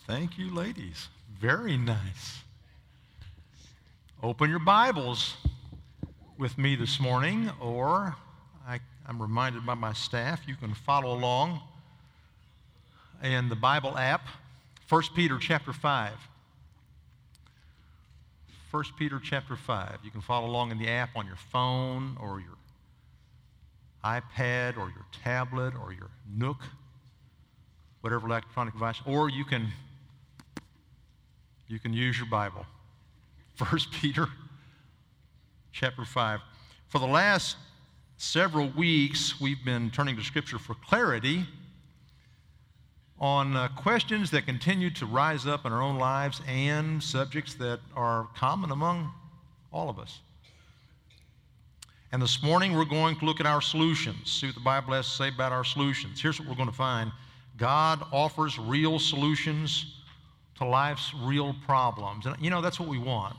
Thank you, ladies. Very nice. Open your Bibles with me this morning, or I'm reminded by my staff, you can follow along in the Bible app, 1 Peter chapter 5. 1 Peter chapter 5. You can follow along in the app on your phone or your iPad or your tablet or your Nook, whatever electronic device, or you can use your Bible. 1 Peter chapter 5. For the last several weeks, we've been turning to Scripture for clarity on questions that continue to rise up in our own lives and subjects that are common among all of us. And this morning, we're going to look at our solutions, see what the Bible has to say about our solutions. Here's what we're going to find. God offers real solutions to life's real problems. And you know, that's what we want.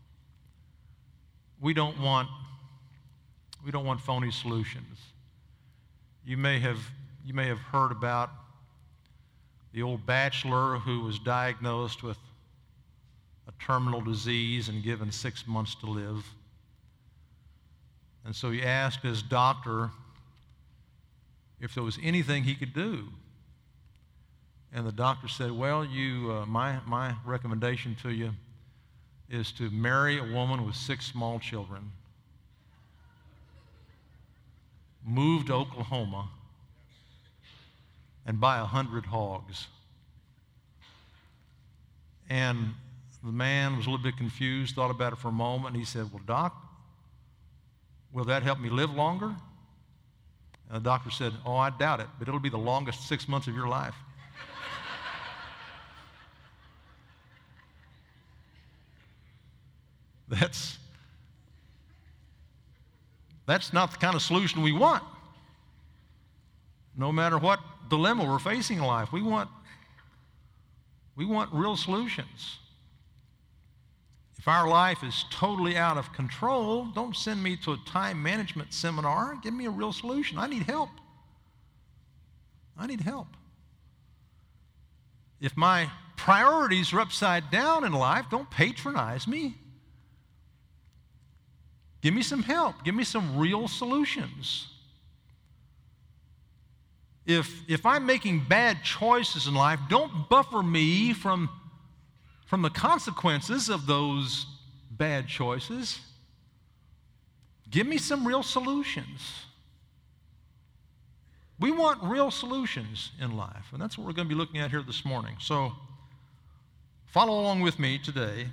We don't want phony solutions. You may have heard about the old bachelor who was diagnosed with a terminal disease and given 6 months to live. And so he asked his doctor if there was anything he could do. And the doctor said, well, my recommendation to you is to marry a woman with 6 small children, move to Oklahoma, and buy 100 hogs. And the man was a little bit confused, thought about it for a moment, and he said, well, Doc, will that help me live longer? And the doctor said, oh, I doubt it, but it'll be the longest 6 months of your life. That's not the kind of solution we want. No matter what dilemma we're facing in life, we want real solutions. If our life is totally out of control, don't send me to a time management seminar. Give me a real solution. I need help. I need help. If my priorities are upside down in life, don't patronize me. Give me some help. Give me some real solutions. If I'm making bad choices in life, don't buffer me from the consequences of those bad choices. Give me some real solutions. We want real solutions in life, and that's what we're going to be looking at here this morning. So follow along with me today.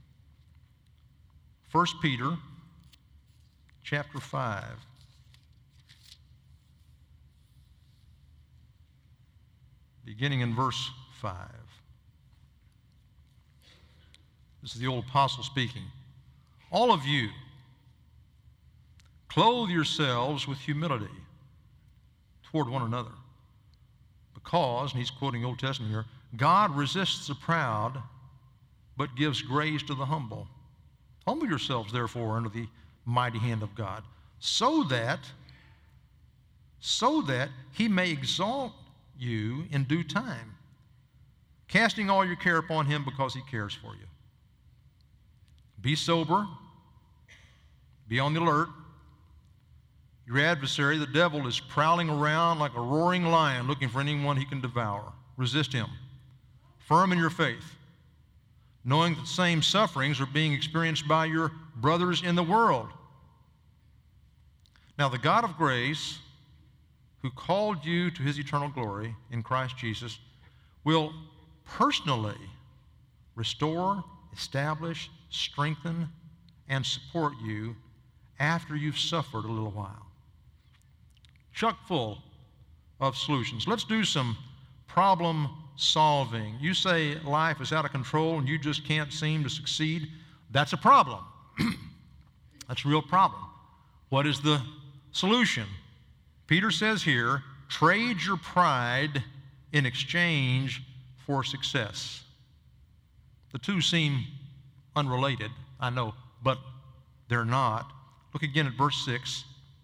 1 Peter chapter 5. Beginning in verse 5. This is the old apostle speaking. All of you, clothe yourselves with humility toward one another. Because, and he's quoting the Old Testament here, God resists the proud, but gives grace to the humble. Humble yourselves, therefore, under the mighty hand of God, so that he may exalt you in due time, casting all your care upon him because he cares for you. Be sober, be on the alert. Your adversary, the devil, is prowling around like a roaring lion looking for anyone he can devour. Resist him, firm in your faith, knowing that the same sufferings are being experienced by your brothers in the world. Now the God of grace, who called you to his eternal glory in Christ Jesus, will personally restore, establish, strengthen, and support you after you've suffered a little while. Chock full of solutions. Let's do some problem solving. You say life is out of control and you just can't seem to succeed. That's a problem. That's a real problem. What is the solution? Peter says here, trade your pride in exchange for success. The two seem unrelated, I know, but they're not. Look again at verse 6.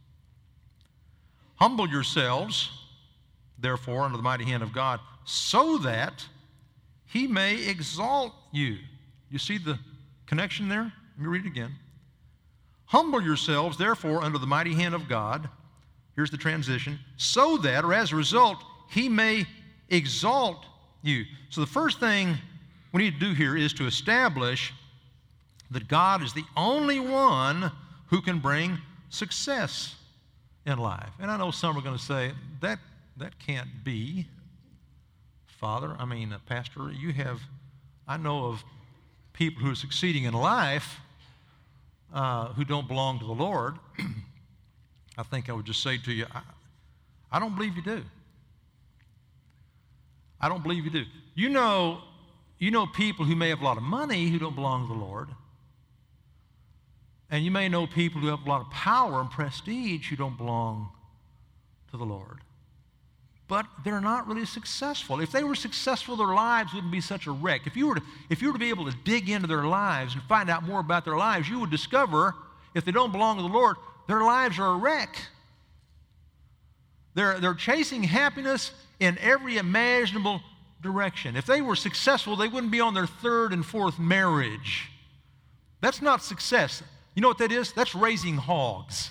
Humble yourselves, therefore, under the mighty hand of God, so that he may exalt you. You see the connection there? Let me read it again. Humble yourselves, therefore, under the mighty hand of God. Here's the transition. So that, or as a result, he may exalt you. So the first thing we need to do here is to establish that God is the only one who can bring success in life. And I know some are going to say, that can't be, Father. Pastor, I know of people who are succeeding in life who don't belong to the Lord. I think I would just say to you, I don't believe you do. I don't believe you do. You know people who may have a lot of money who don't belong to the Lord. And you may know people who have a lot of power and prestige who don't belong to the Lord. But they're not really successful. If they were successful, their lives wouldn't be such a wreck. If you were to be able to dig into their lives and find out more about their lives, you would discover, if they don't belong to the Lord, their lives are a wreck. They're chasing happiness in every imaginable direction. If they were successful, they wouldn't be on their third and fourth marriage. That's not success. You know what that is? That's raising hogs.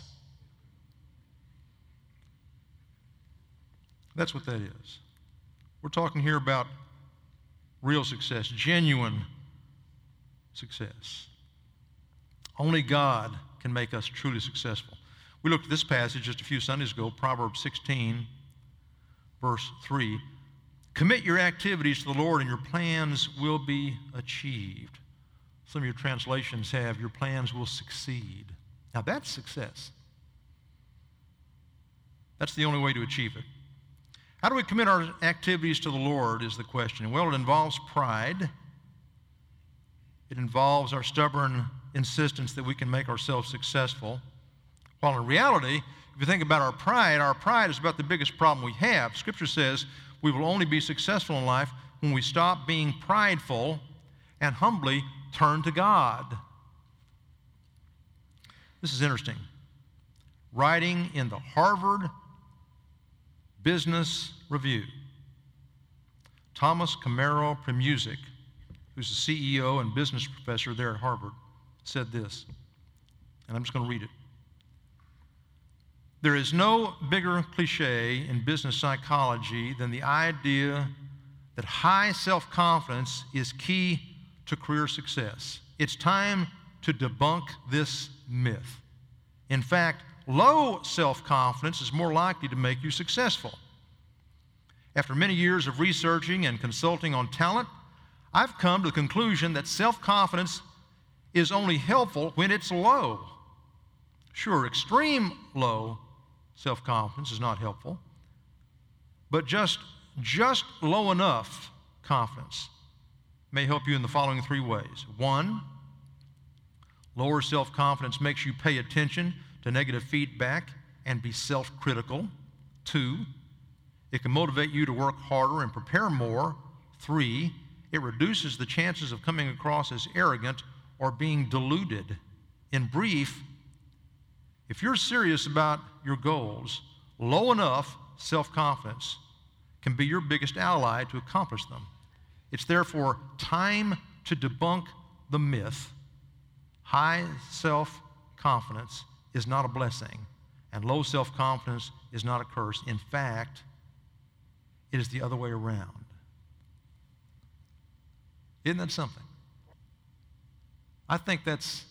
That's what that is. We're talking here about real success, genuine success. Only God can make us truly successful. We looked at this passage just a few Sundays ago, Proverbs 16, verse 3. Commit your activities to the Lord and your plans will be achieved. Some of your translations have, your plans will succeed. Now that's success. That's the only way to achieve it. How do we commit our activities to the Lord is the question. Well, it involves pride. It involves our stubborn insistence that we can make ourselves successful. While in reality, if you think about our pride is about the biggest problem we have. Scripture says we will only be successful in life when we stop being prideful and humbly turn to God. This is interesting. Writing in the Harvard Business Review, Thomas Camaro Premuzic, who's the CEO and business professor there at Harvard, said this, and I'm just going to read it. There is no bigger cliche in business psychology than the idea that high self-confidence is key to career success. It's time to debunk this myth. In fact, low self-confidence is more likely to make you successful. After many years of researching and consulting on talent, I've come to the conclusion that self-confidence is only helpful when it's low. Sure, extreme low self-confidence is not helpful, but just low enough confidence may help you in the following three ways. 1, lower self-confidence makes you pay attention to negative feedback and be self-critical. 2, it can motivate you to work harder and prepare more. 3, it reduces the chances of coming across as arrogant or being deluded. In brief, if you're serious about your goals, low enough self-confidence can be your biggest ally to accomplish them. It's therefore time to debunk the myth. High self-confidence is not a blessing, and low self-confidence is not a curse. In fact, it is the other way around. Isn't that something? I think that's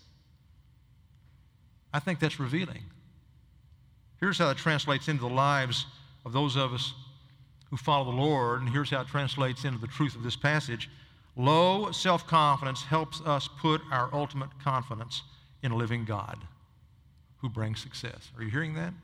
revealing. Here's how it translates into the lives of those of us who follow the Lord, and here's how it translates into the truth of this passage. Low self-confidence helps us put our ultimate confidence in a living God who brings success. Are you hearing that?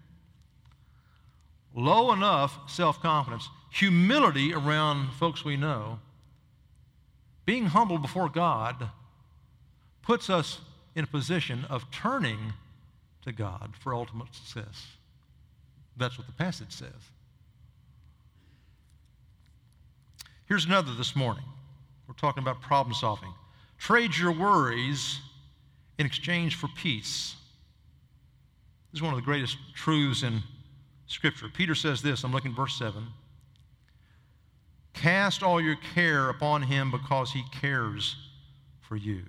Low enough self-confidence, humility around folks we know, being humble before God puts us in a position of turning to God for ultimate success. That's what the passage says. Here's another this morning. We're talking about problem solving. Trade your worries in exchange for peace. This is one of the greatest truths in Scripture. Peter says this, I'm looking at verse 7. Cast all your care upon him because he cares for you.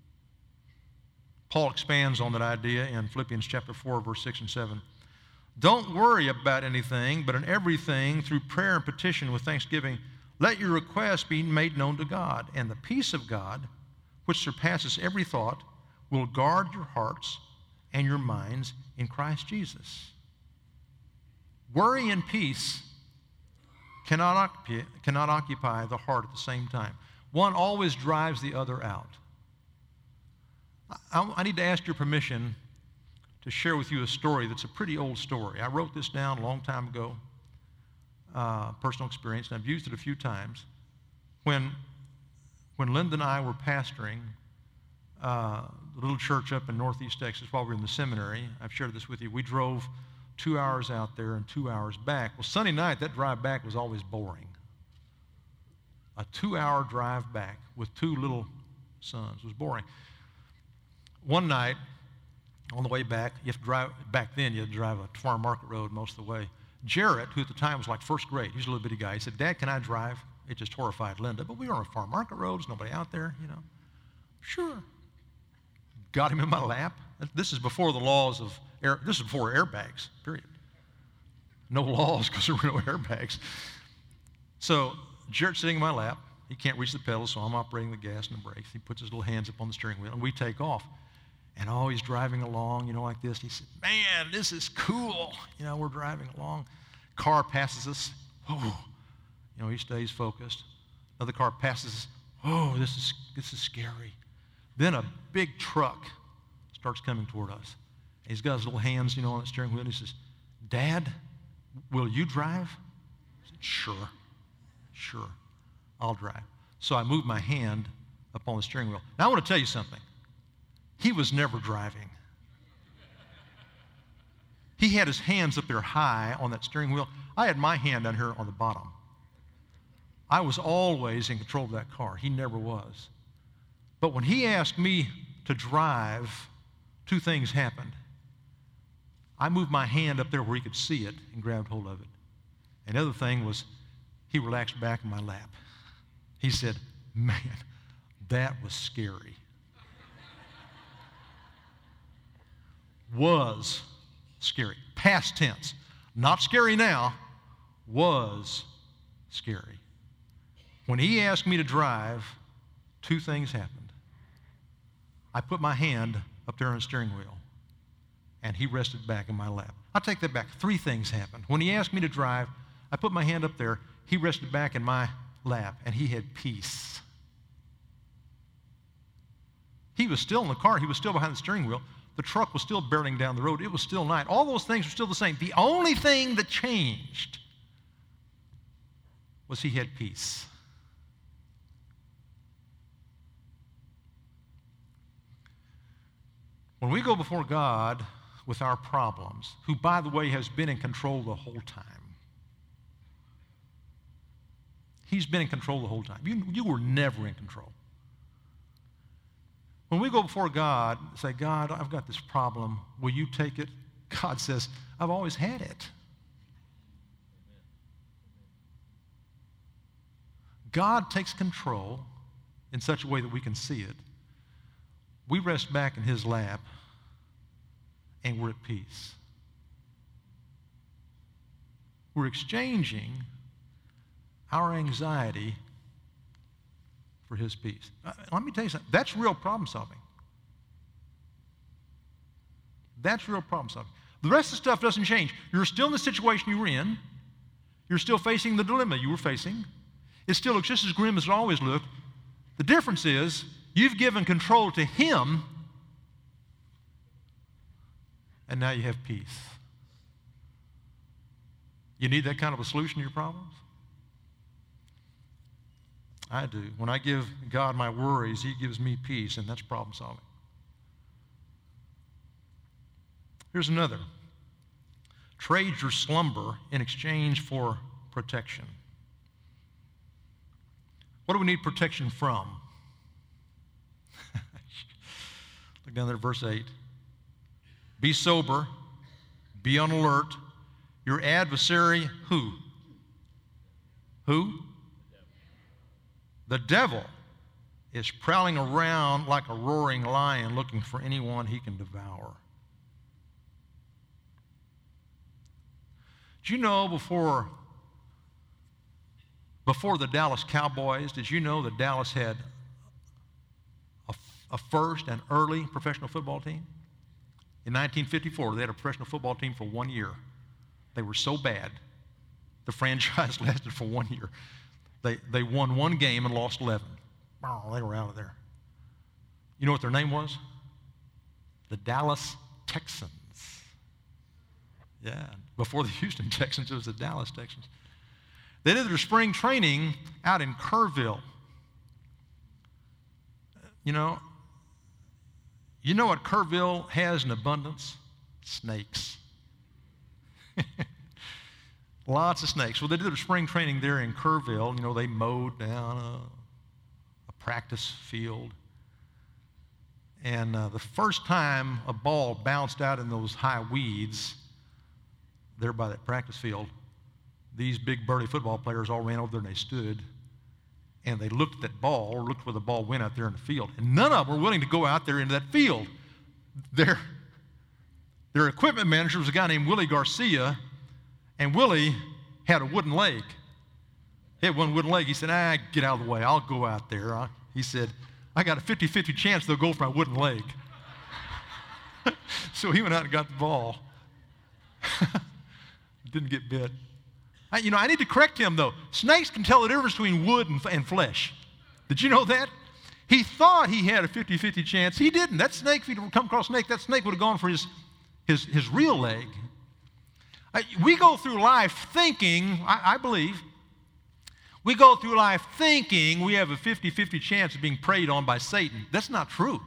Paul expands on that idea in Philippians chapter 4, verse 6 and 7. Don't worry about anything, but in everything, through prayer and petition with thanksgiving, let your requests be made known to God. And the peace of God, which surpasses every thought, will guard your hearts and your minds in Christ Jesus. Worry and peace cannot occupy the heart at the same time. One always drives the other out. I need to ask your permission to share with you a story that's a pretty old story. I wrote this down a long time ago, personal experience, and I've used it a few times. When Linda and I were pastoring the little church up in Northeast Texas while we were in the seminary, I've shared this with you, we drove 2 hours out there and 2 hours back. Well, Sunday night, that drive back was always boring. A 2-hour drive back with 2 little sons was boring. One night, on the way back, you have to drive, back then you had to drive a Farm Market Road most of the way. Jarrett, who at the time was like first grade, he's a little bitty guy, he said, Dad, can I drive? It just horrified Linda, but we were on Farm Market Road, there's nobody out there, you know. Sure. Got him in my lap. This is before the laws of this is before airbags, period. No laws because there were no airbags. So Jarrett's sitting in my lap. He can't reach the pedals, so I'm operating the gas and the brakes. He puts his little hands up on the steering wheel, and we take off. And he's driving along, you know, like this. He said, man, this is cool. You know, we're driving along. Car passes us. Oh, you know, he stays focused. Another car passes us. Oh, this is scary. Then a big truck starts coming toward us. And he's got his little hands, you know, on the steering wheel. And he says, Dad, will you drive? I said, sure, I'll drive. So I moved my hand up on the steering wheel. Now I want to tell you something. He was never driving. He had his hands up there high on that steering wheel. I had my hand down here on the bottom. I was always in control of that car. He never was. But when he asked me to drive, 2 things happened. I moved my hand up there where he could see it and grabbed hold of it. And the other thing was he relaxed back in my lap. He said, man, that was scary. Was scary. Past tense. Not scary now. Was scary. When he asked me to drive, 2 things happened. I put my hand up there on the steering wheel, and he rested back in my lap. I'll take that back. 3 things happened. When he asked me to drive, I put my hand up there, he rested back in my lap, and he had peace. He was still in the car. He was still behind the steering wheel. The truck was still barreling down the road. It was still night. All those things were still the same. The only thing that changed was he had peace. When we go before God with our problems, who, by the way, has been in control the whole time. He's been in control the whole time. You were never in control. When we go before God and say, God, I've got this problem. Will you take it? God says, I've always had it. God takes control in such a way that we can see it. We rest back in his lap, and we're at peace. We're exchanging our anxiety for his peace. Let me tell you something. That's real problem solving. That's real problem solving. The rest of the stuff doesn't change. You're still in the situation you were in. You're still facing the dilemma you were facing. It still looks just as grim as it always looked. The difference is you've given control to him, and now you have peace. You need that kind of a solution to your problems? I do. When I give God my worries, he gives me peace, and that's problem solving. Here's another. Trade your slumber in exchange for protection. What do we need protection from? Look down there at verse 8. Be sober, be on alert. Your adversary, who? Who? The devil is prowling around like a roaring lion looking for anyone he can devour. Did you know before the Dallas Cowboys, did you know that Dallas had a first and early professional football team? In 1954, they had a professional football team for 1 year. They were so bad, the franchise lasted for 1 year. They won one game and lost 11. Oh, they were out of there. You know what their name was? The Dallas Texans. Yeah, before the Houston Texans, it was the Dallas Texans. They did their spring training out in Kerrville. You know what Kerrville has in abundance? Snakes. Lots of snakes. Well, they did their spring training there in Kerrville. You know, they mowed down a practice field. And the first time a ball bounced out in those high weeds there by that practice field, these big burly football players all ran over there and they stood. And they looked at that ball, or looked where the ball went out there in the field. And none of them were willing to go out there into that field. Their equipment manager was a guy named Willie Garcia, and Willie had a wooden leg. He had one wooden leg. He said, get out of the way. I'll go out there. He said, I got a 50-50 chance they'll go for my wooden leg. So he went out and got the ball. Didn't get bit. I need to correct him, though. Snakes can tell the difference between wood and flesh. Did you know that? He thought he had a 50-50 chance. He didn't. That snake, if he'd come across a snake, that snake would have gone for his real leg. We go through life thinking, I believe, we go through life thinking we have a 50-50 chance of being preyed on by Satan. That's not true.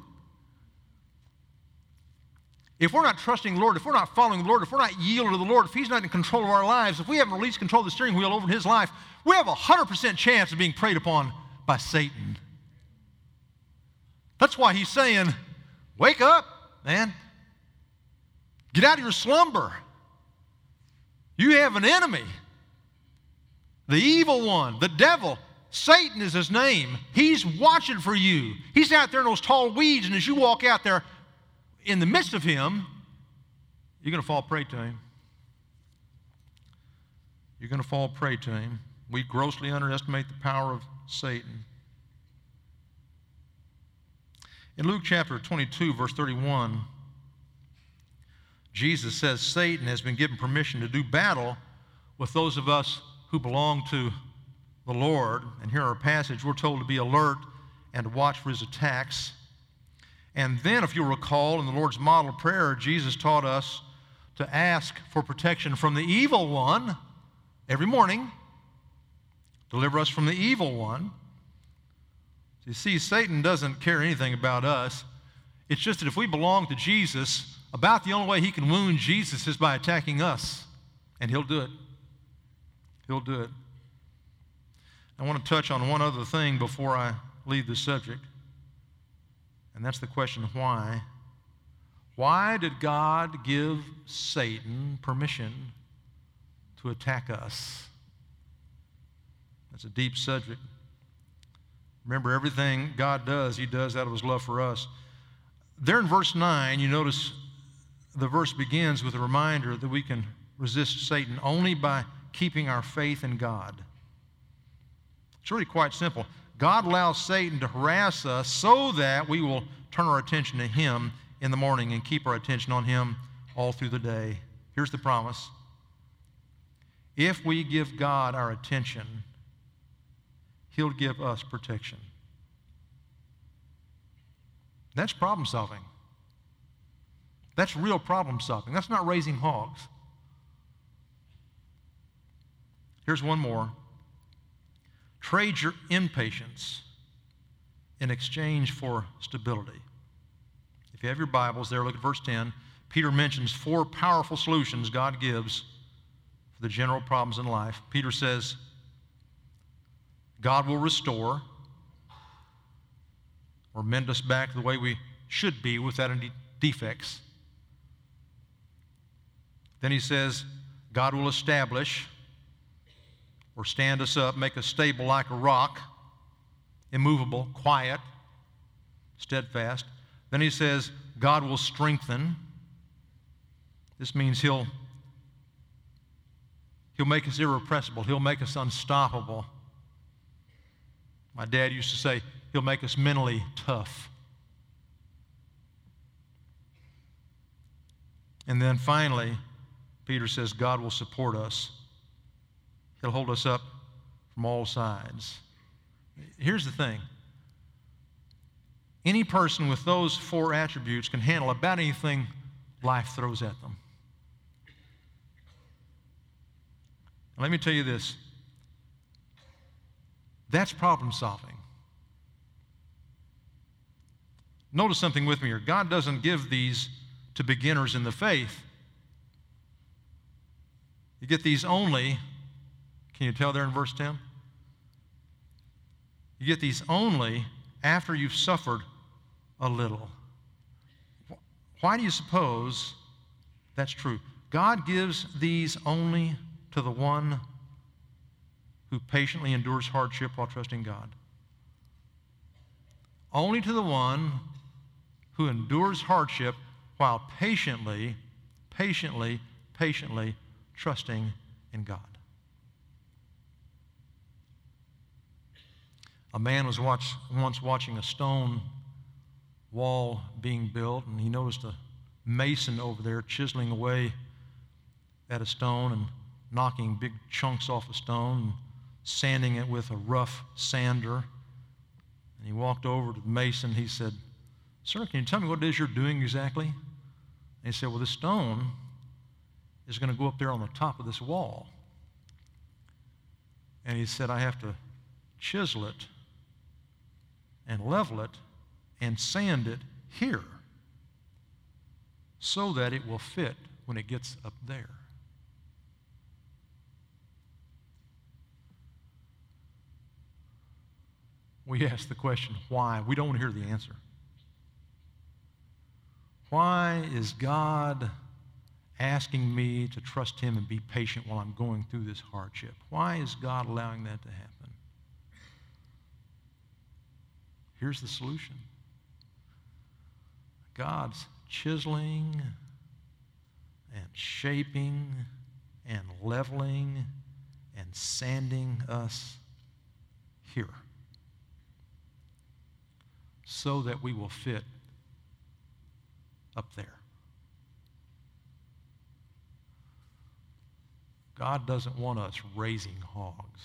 If we're not trusting the Lord, if we're not following the Lord, if we're not yielding to the Lord, if He's not in control of our lives, if we haven't released control of the steering wheel over His life, we have a 100% chance of being preyed upon by Satan. That's why He's saying, wake up, man. Get out of your slumber. You have an enemy. The evil one, the devil. Satan is his name. He's watching for you. He's out there in those tall weeds, and as you walk out there, in the midst of him, you're going to fall prey to him. You're going to fall prey to him. We grossly underestimate the power of Satan. In Luke chapter 22, verse 31, Jesus says Satan has been given permission to do battle with those of us who belong to the Lord. And here in our passage, we're told to be alert and to watch for his attacks. And then, if you'll recall, in the Lord's model prayer, Jesus taught us to ask for protection from the evil one every morning. Deliver us from the evil one. You see, Satan doesn't care anything about us. It's just that if we belong to Jesus, about the only way he can wound Jesus is by attacking us. And he'll do it. He'll do it. I want to touch on one other thing before I leave the subject. And that's the question, why? Why did God give Satan permission to attack us? That's a deep subject. Remember, everything God does, he does out of his love for us. There in verse 9, you notice the verse begins with a reminder that we can resist Satan only by keeping our faith in God. It's really quite simple. God allows Satan to harass us so that we will turn our attention to him in the morning and keep our attention on him all through the day. Here's the promise. If we give God our attention, he'll give us protection. That's problem solving. That's real problem solving. That's not raising hogs. Here's one more. Trade your impatience in exchange for stability. If you have your Bibles there, look at verse 10. Peter mentions 4 powerful solutions God gives for the general problems in life. Peter says, God will restore or mend us back the way we should be without any defects. Then he says, God will establish or stand us up, make us stable like a rock. immovable, quiet, steadfast. Then he says, God will strengthen. This means He'll make us irrepressible. He'll make us unstoppable. My dad used to say, He'll make us mentally tough. And then finally, Peter says, God will support us. He'll hold us up from all sides. Here's the thing. Any person with those four attributes can handle about anything life throws at them. Let me tell you this. That's problem solving. Notice something with me here. God doesn't give these to beginners in the faith. You get these only, can you tell there in verse 10? You get these only after you've suffered a little. Why do you suppose that's true? God gives these only to the one who patiently endures hardship while trusting God. Only to the one who endures hardship while patiently trusting in God. A man was once watching a stone wall being built, and he noticed a mason over there chiseling away at a stone and knocking big chunks off a stone and sanding it with a rough sander. And he walked over to the mason. He said, "Sir, can you tell me what it is you're doing exactly?" And he said, "Well, this stone is going to go up there on the top of this wall." And he said, "I have to chisel it and level it and sand it here so that it will fit when it gets up there." We ask the question, why? We don't want to hear the answer. Why is God asking me to trust Him and be patient while I'm going through this hardship? Why is God allowing that to happen? Here's the solution. God's chiseling and shaping and leveling and sanding us here so that we will fit up there. God doesn't want us raising hogs.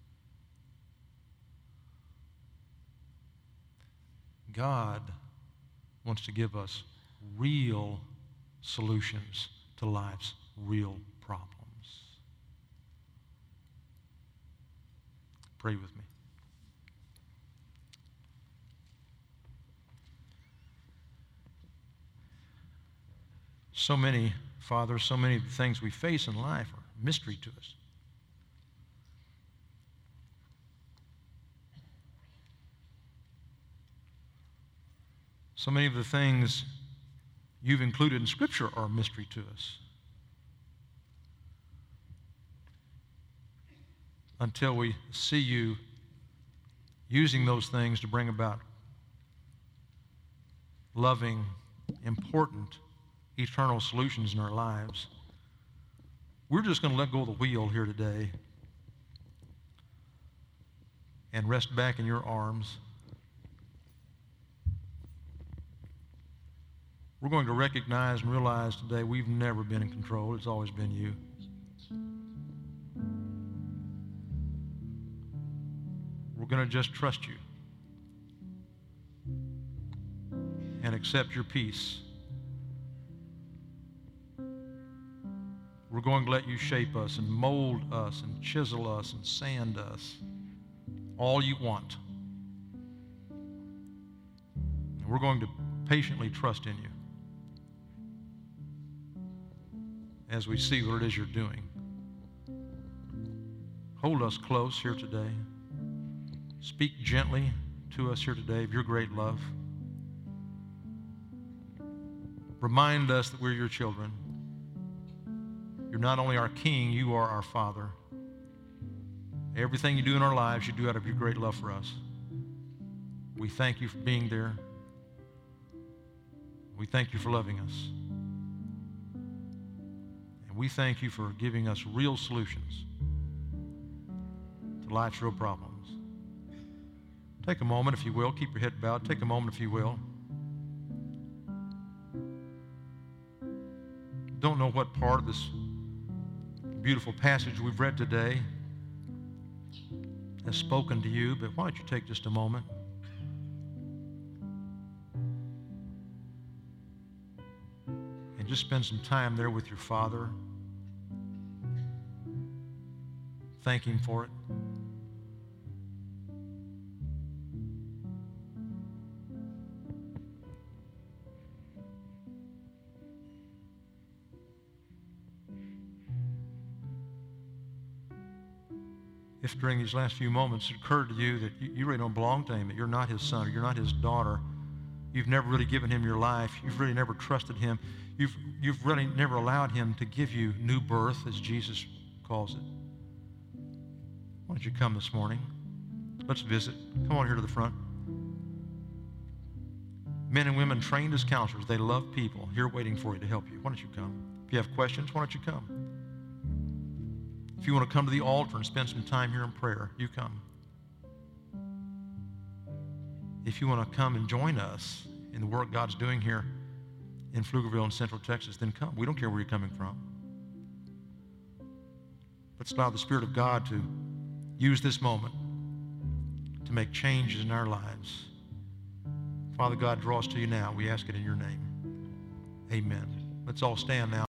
God wants to give us real solutions to life's real problems. Pray with me. So many, Father, so many of the things we face in life are mystery to us. So many of the things you've included in Scripture are a mystery to us. Until we see you using those things to bring about loving, important, eternal solutions in our lives. We're just going to let go of the wheel here today and rest back in your arms. We're going to recognize and realize today we've never been in control. It's always been you. We're going to just trust you and accept your peace. We're going to let you shape us and mold us and chisel us and sand us all you want. And we're going to patiently trust in you as we see what it is you're doing. Hold us close here today. Speak gently to us here today of your great love. Remind us that we're your children. You're not only our King, you are our Father. Everything you do in our lives, you do out of your great love for us. We thank you for being there. We thank you for loving us. And we thank you for giving us real solutions to life's real problems. Take a moment, if you will. Keep your head bowed. Take a moment, if you will. Don't know what part of this beautiful passage we've read today has spoken to you, but why don't you take just a moment and just spend some time there with your Father. Thank Him for it. If during these last few moments it occurred to you that you really don't belong to Him, that you're not His son or you're not His daughter, you've never really given Him your life, you've really never trusted Him, you've really never allowed Him to give you new birth, as Jesus calls it, why don't you come this morning? Let's visit. Come on here to the front. Men and women trained as counselors, they love people here waiting for you to help you. Why don't you come? If you have questions, why don't you come? If you want to come to the altar and spend some time here in prayer, you come. If you want to come and join us in the work God's doing here in Pflugerville in Central Texas, then come. We don't care where you're coming from. Let's allow the Spirit of God to use this moment to make changes in our lives. Father God, draw us to you now. We ask it in your name. Amen. Let's all stand now.